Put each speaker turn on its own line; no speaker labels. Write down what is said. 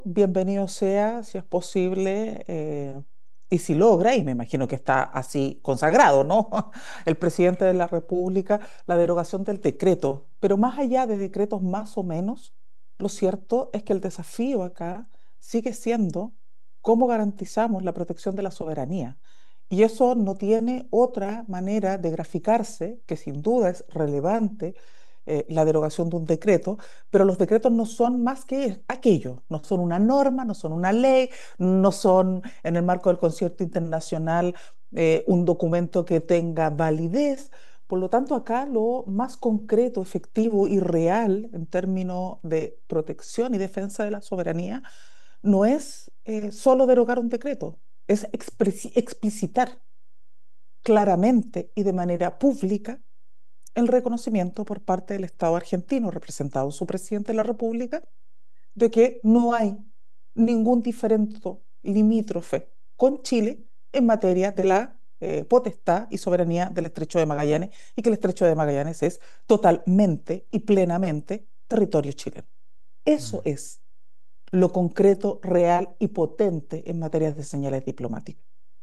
Bienvenido sea, si es posible, y si logra, y me imagino que está así consagrado, ¿no? El presidente de la República, la derogación del decreto. Pero más allá de decretos más o menos, lo cierto es que el desafío acá sigue siendo cómo garantizamos la protección de la soberanía. Y eso no tiene otra manera de graficarse, que sin duda es relevante, la derogación de un decreto, pero los decretos no son más que aquello, no son una norma, no son una ley, no son en el marco del concierto internacional un documento que tenga validez. Por lo tanto, acá lo más concreto, efectivo y real en términos de protección y defensa de la soberanía no es solo derogar un decreto, es explicitar claramente y de manera pública el reconocimiento por parte del Estado argentino, representado en su presidente de la República, de que no hay ningún diferendo limítrofe con Chile en materia de la potestad y soberanía del Estrecho de Magallanes y que el Estrecho de Magallanes es totalmente y plenamente territorio chileno. Eso
Mm.
es lo concreto, real y potente en materia de señales diplomáticas.